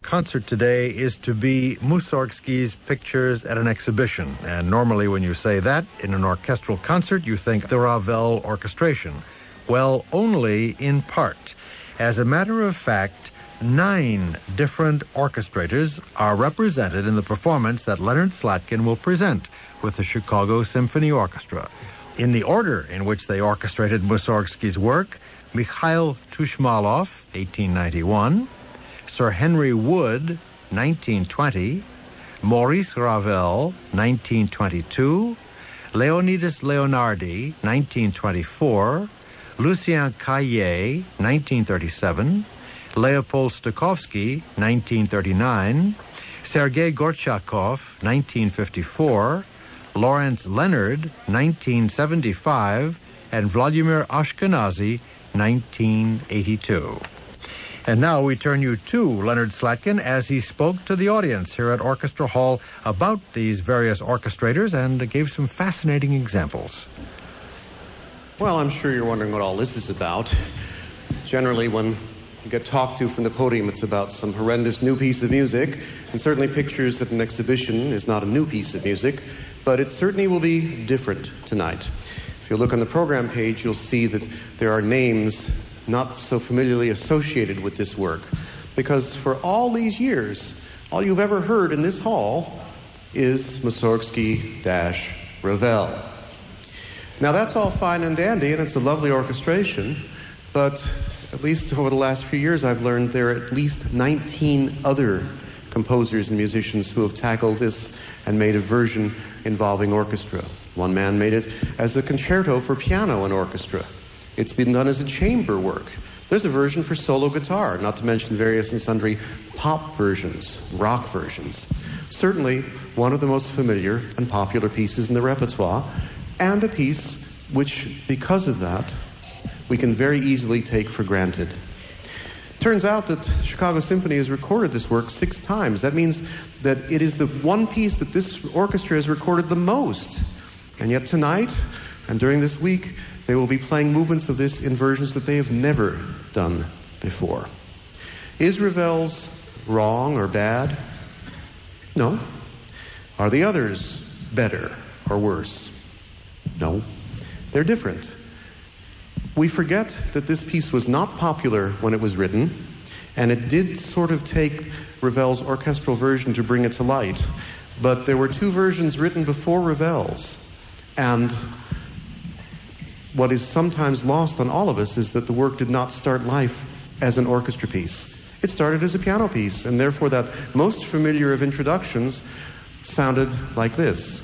concert today is to be Mussorgsky's pictures at an exhibition. And normally when you say that in an orchestral concert, you think the Ravel orchestration. Well, only in part. As a matter of fact, 9 different orchestrators are represented in the performance that Leonard Slatkin will present with the Chicago Symphony Orchestra. In the order in which they orchestrated Mussorgsky's work, Mikhail Tushmalov, 1891, Sir Henry Wood, 1920, Maurice Ravel, 1922, Leonidas Leonardi, 1924, Lucien Caillet, 1937, Leopold Stokowski, 1939, Sergei Gorchakov, 1954, Lawrence Leonard, 1975, and Vladimir Ashkenazy, 1982. And now we turn you to Leonard Slatkin as he spoke to the audience here at Orchestra Hall about these various orchestrators and gave some fascinating examples. Well, I'm sure you're wondering what all this is about. Generally, when you get talked to from the podium, it's about some horrendous new piece of music, and certainly pictures at an exhibition is not a new piece of music, but it certainly will be different tonight. If you look on the program page, you'll see that there are names not so familiarly associated with this work, because for all these years, all you've ever heard in this hall is Mussorgsky-Ravel. Now that's all fine and dandy, and it's a lovely orchestration, but at least over the last few years I've learned there are at least 19 other composers and musicians who have tackled this and made a version involving orchestra. One man made it as a concerto for piano and orchestra. It's been done as a chamber work. There's a version for solo guitar, not to mention various and sundry pop versions, rock versions. Certainly one of the most familiar and popular pieces in the repertoire, and a piece which, because of that, we can very easily take for granted. Turns out that Chicago Symphony has recorded this work 6 times. That means that it is the one piece that this orchestra has recorded the most. And yet tonight, and during this week, they will be playing movements of this in versions that they have never done before. Is Ravel's wrong or bad? No. Are the others better or worse? No. They're different. We forget that this piece was not popular when it was written, and it did sort of take Ravel's orchestral version to bring it to light. But there were 2 versions written before Ravel's, and what is sometimes lost on all of us is that the work did not start life as an orchestra piece. It started as a piano piece, and therefore that most familiar of introductions sounded like this.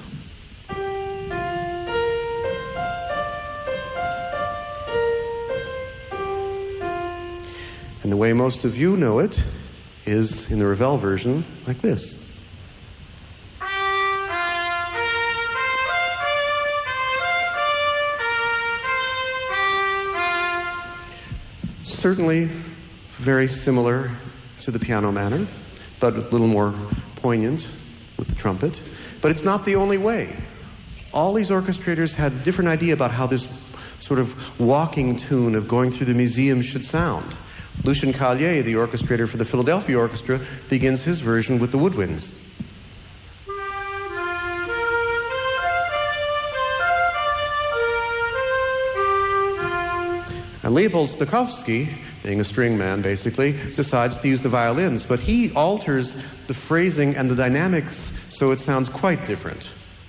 And the way most of you know it is in the Ravel version like this. Certainly very similar to the piano manner, but a little more poignant with the trumpet. But it's not the only way. All these orchestrators had a different idea about how this sort of walking tune of going through the museum should sound. Lucien Caillet, the orchestrator for the Philadelphia Orchestra, begins his version with the woodwinds. And Leopold Stokowski, being a string man basically, decides to use the violins, but he alters the phrasing and the dynamics so it sounds quite different.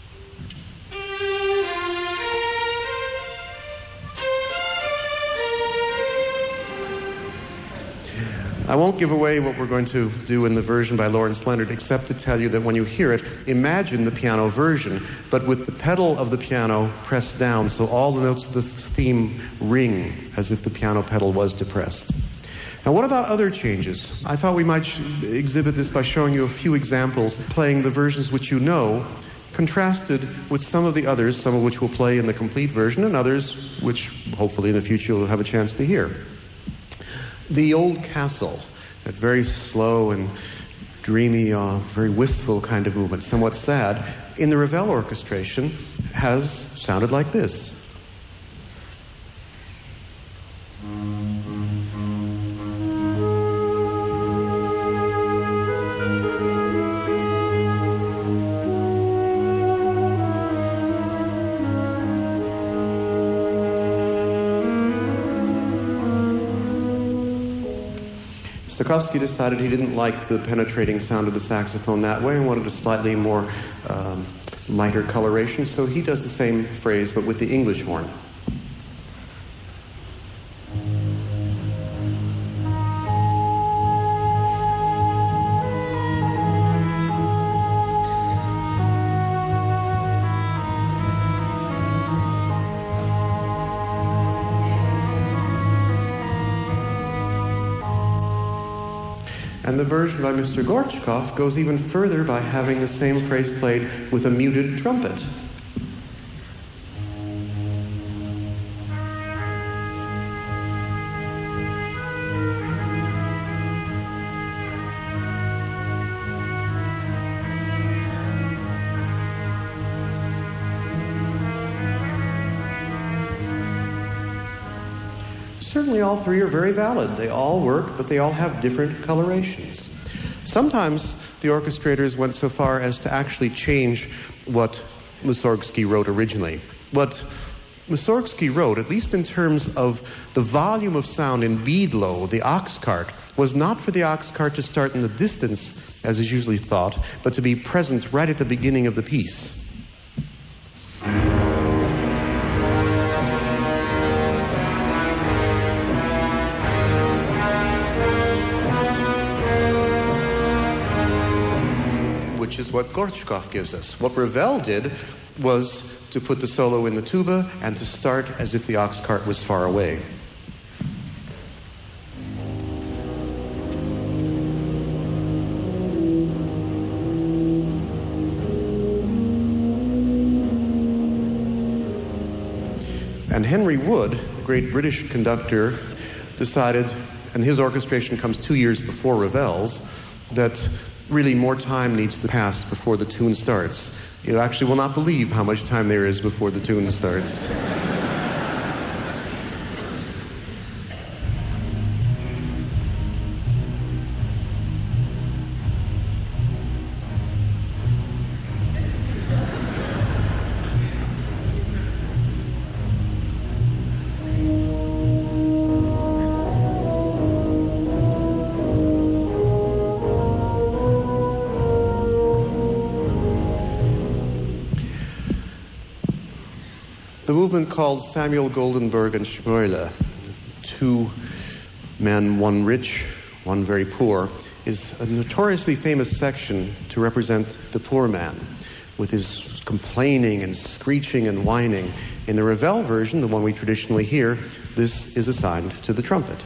I won't give away what we're going to do in the version by Lawrence Leonard, except to tell you that when you hear it, imagine the piano version, but with the pedal of the piano pressed down, so all the notes of the theme ring as if the piano pedal was depressed. Now, what about other changes? I thought we might exhibit this by showing you a few examples, playing the versions which you know, contrasted with some of the others, some of which we'll play in the complete version, and others which hopefully in the future you'll have a chance to hear. The Old Castle, that very slow and dreamy, very wistful kind of movement, somewhat sad, in the Ravel orchestration has sounded like this. Stokowski decided he didn't like the penetrating sound of the saxophone that way and wanted a slightly more lighter coloration, so he does the same phrase but with the English horn. And the version by Mr. Gorchkov goes even further by having the same phrase played with a muted trumpet. Certainly all three are very valid. They all work, but they all have different colorations. Sometimes the orchestrators went so far as to actually change what Mussorgsky wrote originally. What Mussorgsky wrote, at least in terms of the volume of sound in Biedlow, the ox cart, was not for the ox cart to start in the distance, as is usually thought, but to be present right at the beginning of the piece. Which is what Gorchkov gives us. What Ravel did was to put the solo in the tuba and to start as if the ox cart was far away. And Henry Wood, the great British conductor, decided, and his orchestration comes 2 years before Ravel's, that really more time needs to pass before the tune starts. You actually will not believe how much time there is before the tune starts. The movement called Samuel Goldenberg and Schmöhle, 2 men, one rich, one very poor, is a notoriously famous section to represent the poor man, with his complaining and screeching and whining. In the Ravel version, the one we traditionally hear, this is assigned to the trumpet.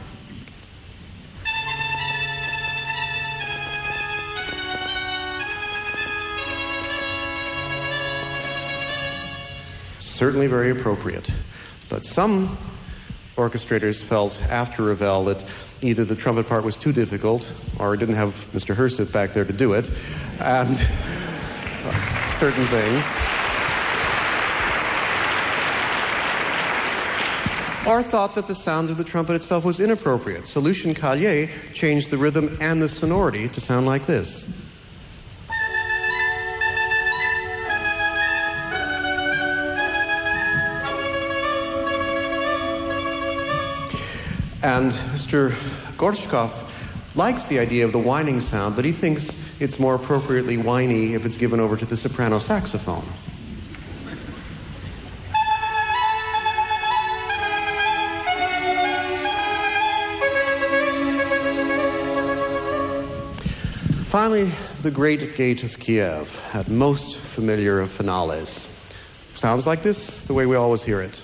Certainly very appropriate. But some orchestrators felt after Ravel that either the trumpet part was too difficult or didn't have Mr. Herseth back there to do it, and certain things. Or thought that the sound of the trumpet itself was inappropriate. So Lucien Callier changed the rhythm and the sonority to sound like this. And Mr. Gorchkov likes the idea of the whining sound, but he thinks it's more appropriately whiny if it's given over to the soprano saxophone. Finally, the Great Gate of Kiev, that most familiar of finales. Sounds like this, the way we always hear it.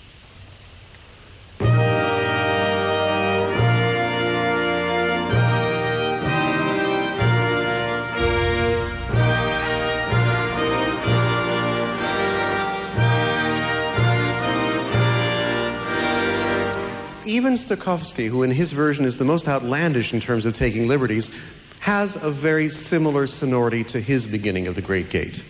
Even Stokowski, who in his version is the most outlandish in terms of taking liberties, has a very similar sonority to his beginning of the Great Gate.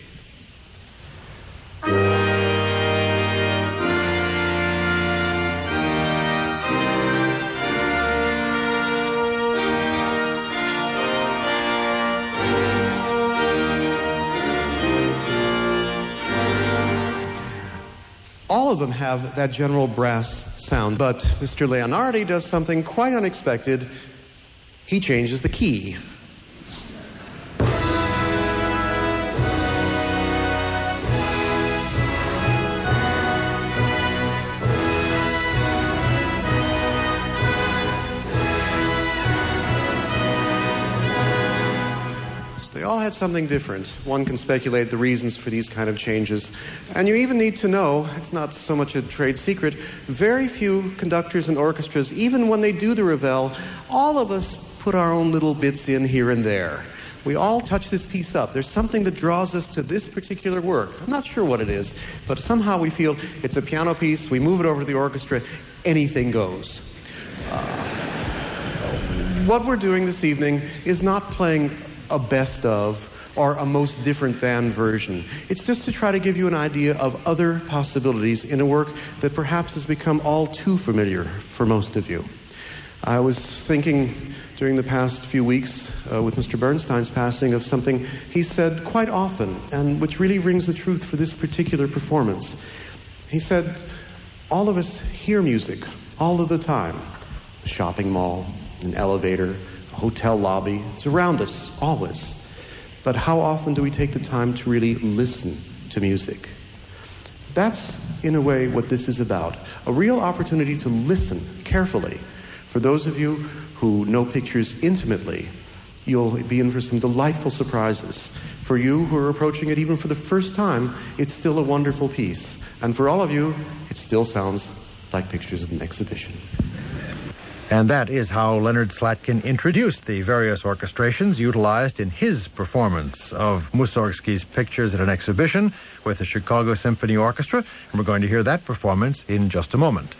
All of them have that general brass sound, but Mr. Leonardi does something quite unexpected. he changes the key. They all had something different. One can speculate the reasons for these kind of changes. And you even need to know, it's not so much a trade secret, very few conductors and orchestras, even when they do the Ravel, all of us put our own little bits in here and there. We all touch this piece up. There's something that draws us to this particular work. I'm not sure what it is, but somehow we feel it's a piano piece, we move it over to the orchestra, anything goes. What we're doing this evening is not playing a best of or a most different than version. It's just to try to give you an idea of other possibilities in a work that perhaps has become all too familiar for most of you. I was thinking during the past few weeks with Mr. Bernstein's passing of something he said quite often and which really rings the truth for this particular performance. He said, all of us hear music all of the time. A shopping mall, an elevator, a hotel lobby. It's around us, always. But how often do we take the time to really listen to music? That's, in a way, what this is about. A real opportunity to listen carefully. For those of you who know pictures intimately, you'll be in for some delightful surprises. For you who are approaching it even for the first time, it's still a wonderful piece. And for all of you, it still sounds like pictures at an exhibition. And that is how Leonard Slatkin introduced the various orchestrations utilized in his performance of Mussorgsky's pictures at an exhibition with the Chicago Symphony Orchestra. And we're going to hear that performance in just a moment.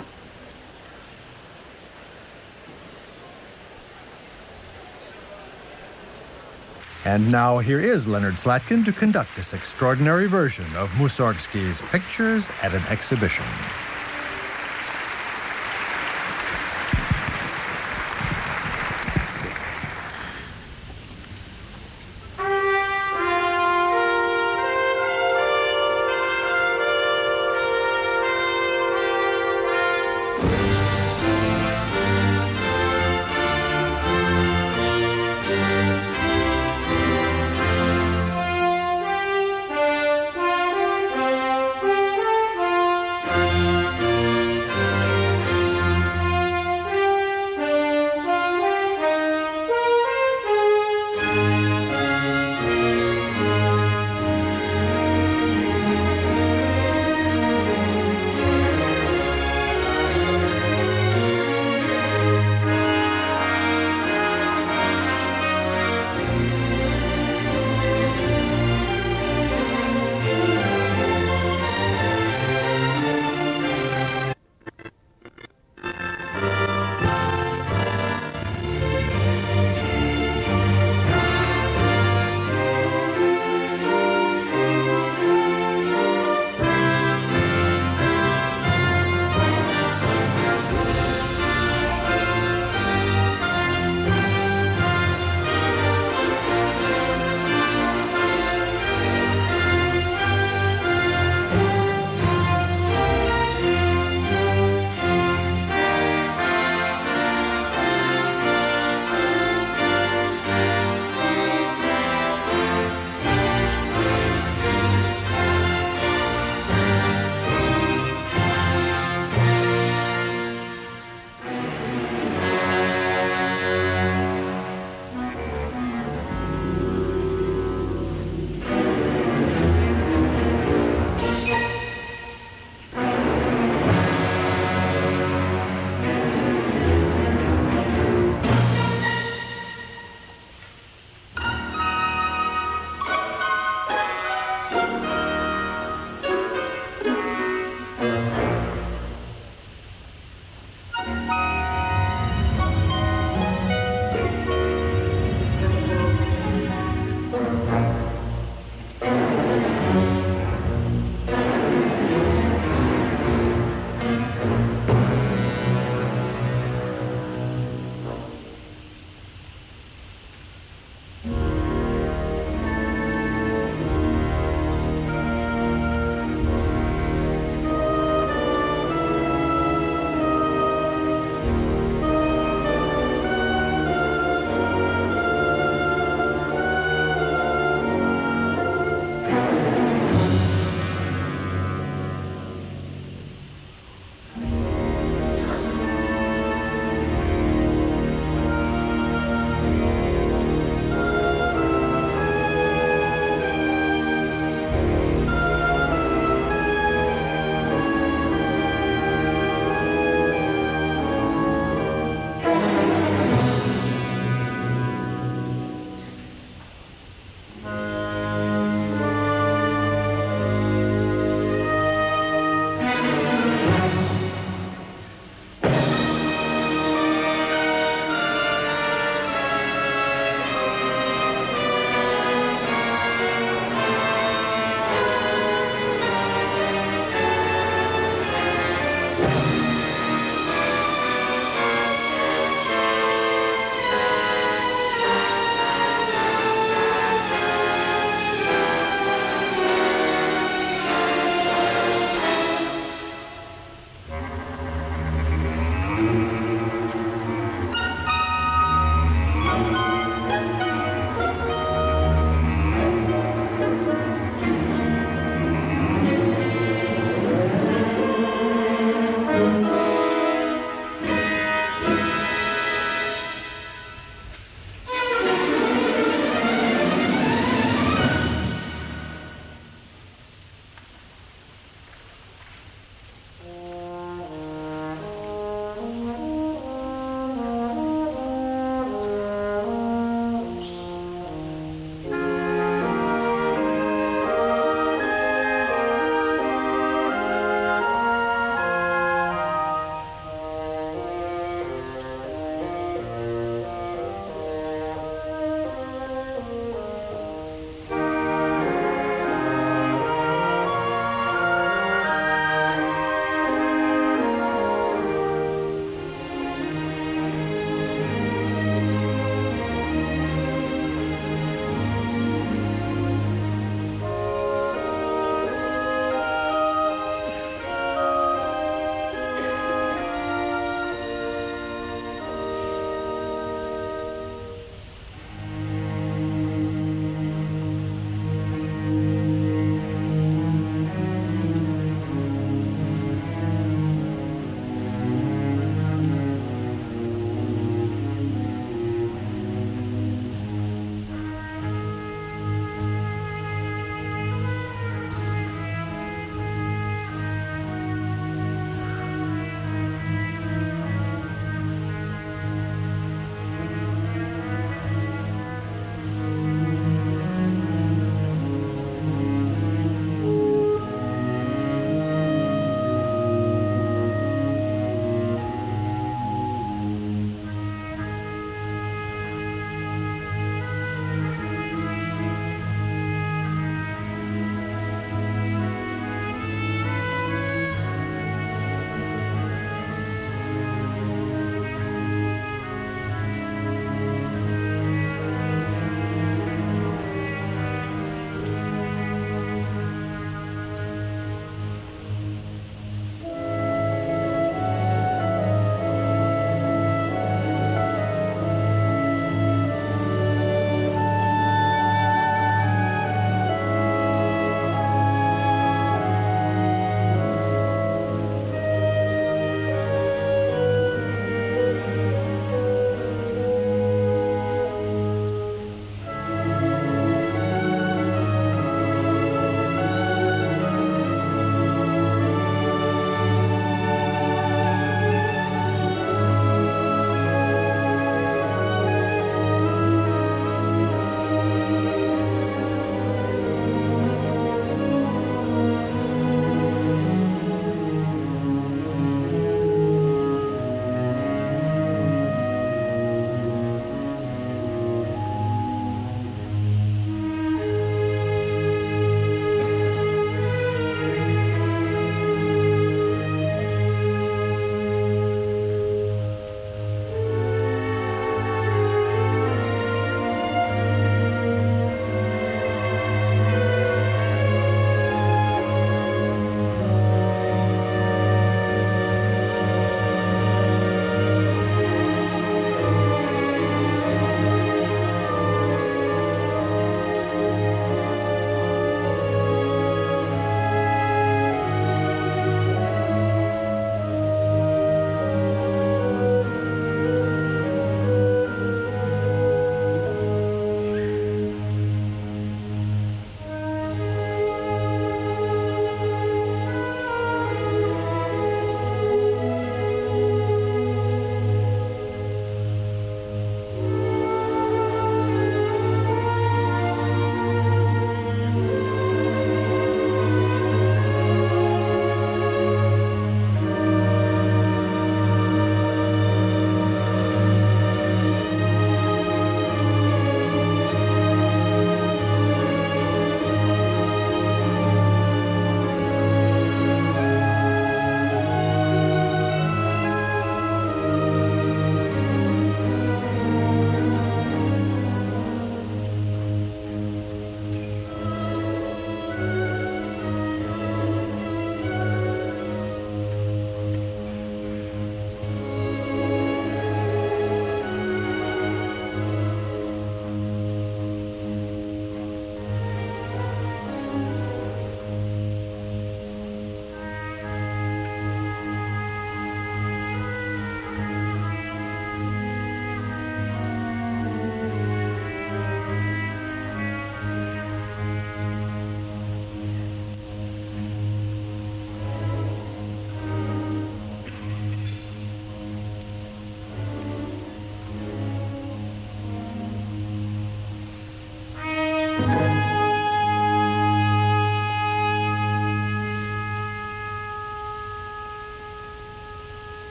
And now here is Leonard Slatkin to conduct this extraordinary version of Mussorgsky's pictures at an exhibition.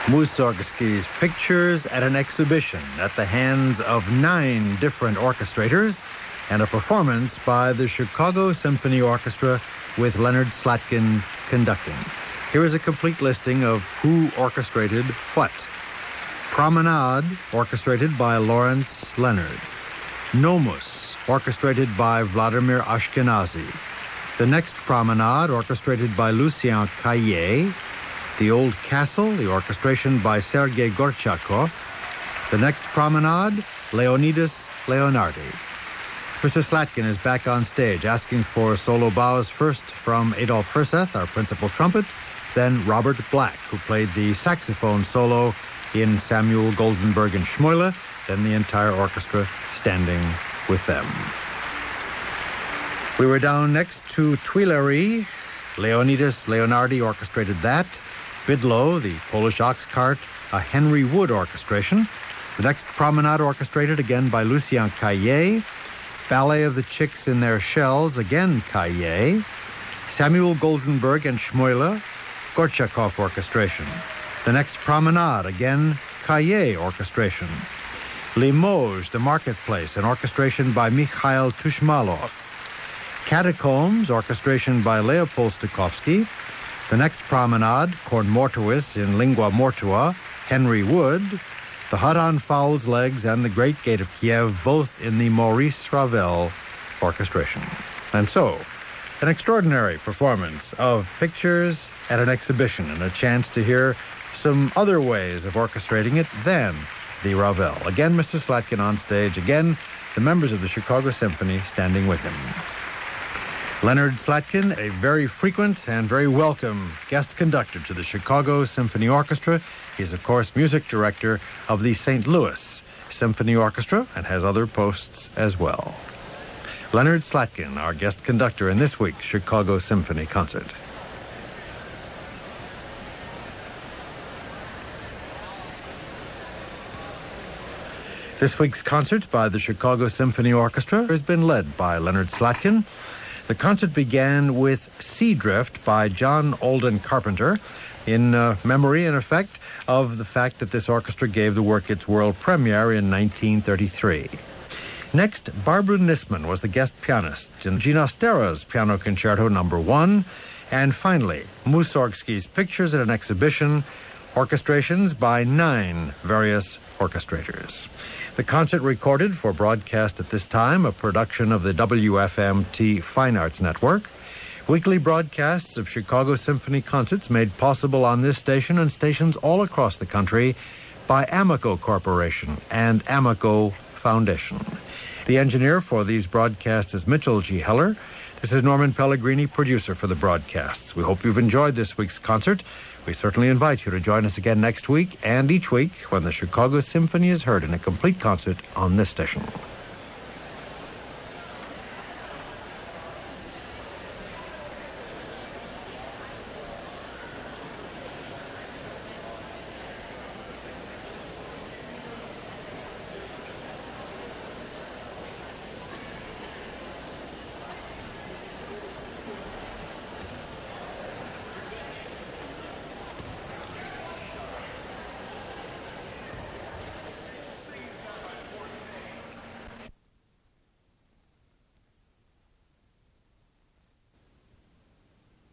Mussorgsky's Pictures at an Exhibition at the hands of 9 different orchestrators and a performance by the Chicago Symphony Orchestra with Leonard Slatkin conducting. Here is a complete listing of who orchestrated what. Promenade, orchestrated by Lawrence Leonard. Nomus, orchestrated by Vladimir Ashkenazy. The Next Promenade, orchestrated by Lucien Caillet. The Old Castle, the orchestration by Sergei Gorchakov. The Next Promenade, Leonidas Leonardi. Mr. Slatkin is back on stage, asking for solo bows first from Adolf Herseth, our principal trumpet, then Robert Black, who played the saxophone solo in Samuel Goldenberg and Schmoyle, then the entire orchestra standing with them. We were down next to Tuileries. Leonidas Leonardi orchestrated that. Bydlo, the Polish ox cart, a Henry Wood orchestration. The Next Promenade orchestrated again by Lucien Caillet. Ballet of the Chicks in Their Shells, again Caillet. Samuel Goldenberg and Schmoyle, Gorchakov orchestration. The Next Promenade, again Caillet orchestration. Limoges, the Marketplace, an orchestration by Mikhail Tushmalov. Catacombs, orchestration by Leopold Stokowski. The Next Promenade, Corn Mortuis in Lingua Mortua, Henry Wood. The Hut on Fowl's Legs and The Great Gate of Kiev, both in the Maurice Ravel orchestration. And so, an extraordinary performance of Pictures at an Exhibition and a chance to hear some other ways of orchestrating it than the Ravel. Again, Mr. Slatkin on stage. Again, the members of the Chicago Symphony standing with him. Leonard Slatkin, a very frequent and very welcome guest conductor to the Chicago Symphony Orchestra. He's, of course, music director of the St. Louis Symphony Orchestra and has other posts as well. Leonard Slatkin, our guest conductor in this week's Chicago Symphony Concert. This week's concert by the Chicago Symphony Orchestra has been led by Leonard Slatkin. The concert began with Sea Drift by John Alden Carpenter in memory, in effect, of the fact that this orchestra gave the work its world premiere in 1933. Next, Barbara Nisman was the guest pianist in Ginastera's Piano Concerto No. 1. And finally, Mussorgsky's Pictures at an Exhibition, orchestrations by 9 various orchestrators. The concert recorded for broadcast at this time, a production of the WFMT Fine Arts Network. Weekly broadcasts of Chicago Symphony concerts made possible on this station and stations all across the country by Amico Corporation and Amico Foundation. The engineer for these broadcasts is Mitchell G. Heller. This is Norman Pellegrini, producer for the broadcasts. We hope you've enjoyed this week's concert. We certainly invite you to join us again next week and each week when the Chicago Symphony is heard in a complete concert on this station.